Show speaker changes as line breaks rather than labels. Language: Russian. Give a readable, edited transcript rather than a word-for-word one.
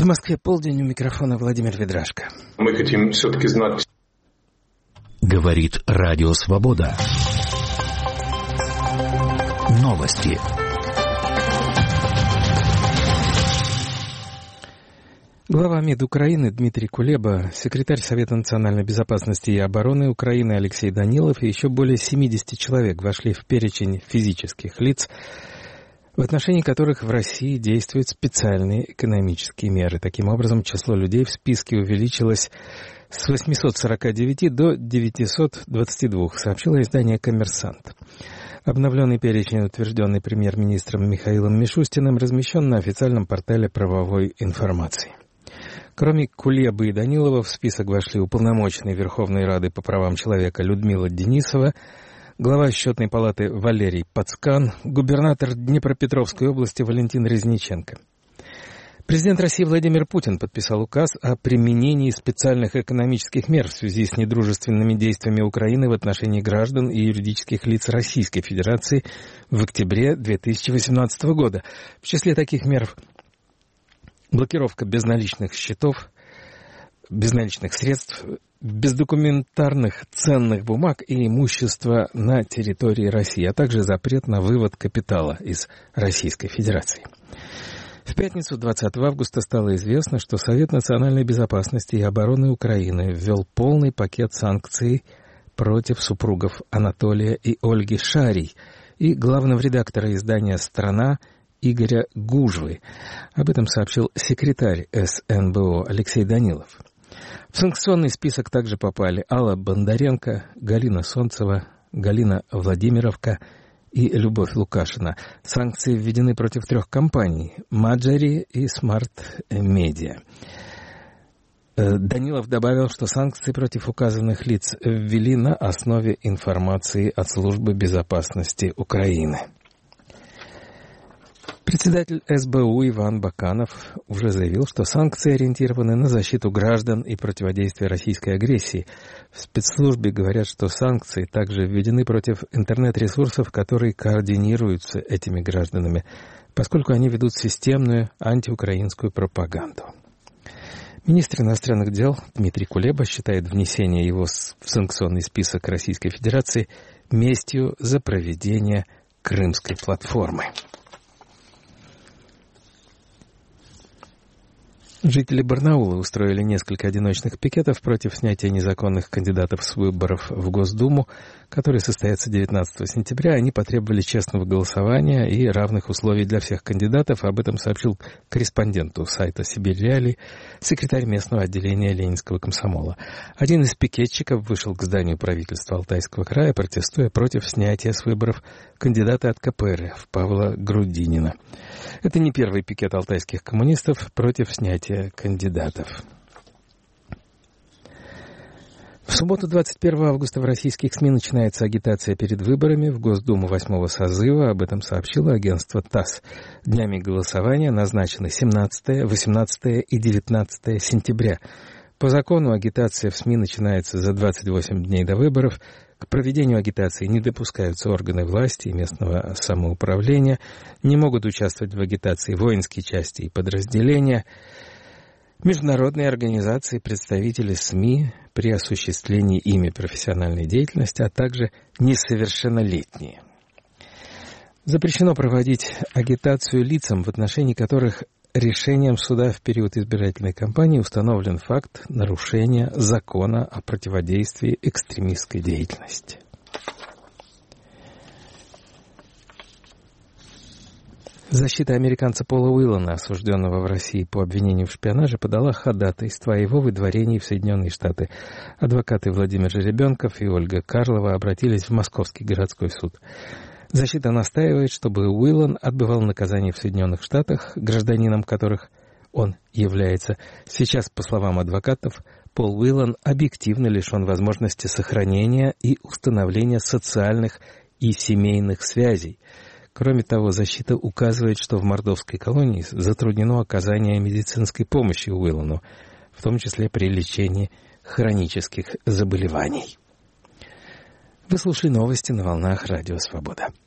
В Москве полдень, у микрофона Владимир Ведрашко.
Мы хотим все-таки знать.
Говорит Радио Свобода. Новости.
Глава МИД Украины Дмитрий Кулеба, секретарь Совета национальной безопасности и обороны Украины Алексей Данилов и еще более 70 человек вошли в перечень физических лиц, в отношении которых в России действуют специальные экономические меры. Таким образом, число людей в списке увеличилось с 849 до 922, сообщило издание «Коммерсант». Обновленный перечень, утвержденный премьер-министром Михаилом Мишустиным, размещен на официальном портале правовой информации. Кроме Кулебы и Данилова в список вошли уполномоченный Верховной Рады по правам человека Людмила Денисова, глава Счетной палаты Валерий Пацкан, губернатор Днепропетровской области Валентин Резниченко. Президент России Владимир Путин подписал указ о применении специальных экономических мер в связи с недружественными действиями Украины в отношении граждан и юридических лиц Российской Федерации в октябре 2018 года. В числе таких мер блокировка безналичных счетов, безналичных средств, бездокументарных ценных бумаг и имущества на территории России, а также запрет на вывод капитала из Российской Федерации. В пятницу, 20 августа, стало известно, что Совет национальной безопасности и обороны Украины ввел полный пакет санкций против супругов Анатолия и Ольги Шарий и главного редактора издания «Страна» Игоря Гужвы. Об этом сообщил секретарь СНБО Алексей Данилов. В санкционный список также попали Алла Бондаренко, Галина Солнцева, Галина Владимировка и Любовь Лукашина. Санкции введены против 3 компаний – Маджери и Смарт Медиа. Данилов добавил, что санкции против указанных лиц ввели на основе информации от Службы безопасности Украины. Председатель СБУ Иван Баканов уже заявил, что санкции ориентированы на защиту граждан и противодействие российской агрессии. В спецслужбе говорят, что санкции также введены против интернет-ресурсов, которые координируются этими гражданами, поскольку они ведут системную антиукраинскую пропаганду. Министр иностранных дел Дмитрий Кулеба считает внесение его в санкционный список Российской Федерации местью за проведение Крымской платформы. Жители Барнаула устроили несколько одиночных пикетов против снятия незаконных кандидатов с выборов в Госдуму, которые состоятся 19 сентября. Они потребовали честного голосования и равных условий для всех кандидатов. Об этом сообщил корреспонденту сайта «Сибирь Реалии» секретарь местного отделения Ленинского комсомола. Один из пикетчиков вышел к зданию правительства Алтайского края, протестуя против снятия с выборов кандидата от КПРФ Павла Грудинина. Это не первый пикет алтайских коммунистов против снятия кандидатов. В субботу, 21 августа, в российских СМИ начинается агитация перед выборами в Госдуму 8-го созыва. Об этом сообщило агентство ТАСС. Днями голосования назначены 17, 18 и 19 сентября. По закону агитация в СМИ начинается за 28 дней до выборов. К проведению агитации не допускаются органы власти и местного самоуправления, не могут участвовать в агитации воинские части и подразделения, международные организации, представители СМИ при осуществлении ими профессиональной деятельности, а также несовершеннолетние. Запрещено проводить агитацию лицам, в отношении которых решением суда в период избирательной кампании установлен факт нарушения закона о противодействии экстремистской деятельности. Защита американца Пола Уиллана, осужденного в России по обвинению в шпионаже, подала ходатайство о его выдворении в Соединенные Штаты. Адвокаты Владимир Жеребенков и Ольга Карлова обратились в Московский городской суд. Защита настаивает, чтобы Уиллан отбывал наказание в Соединенных Штатах, гражданином которых он является. Сейчас, по словам адвокатов, Пол Уиллан объективно лишен возможности сохранения и установления социальных и семейных связей. Кроме того, защита указывает, что в мордовской колонии затруднено оказание медицинской помощи Уиллану, в том числе при лечении хронических заболеваний. Вы слушали новости на волнах Радио Свобода.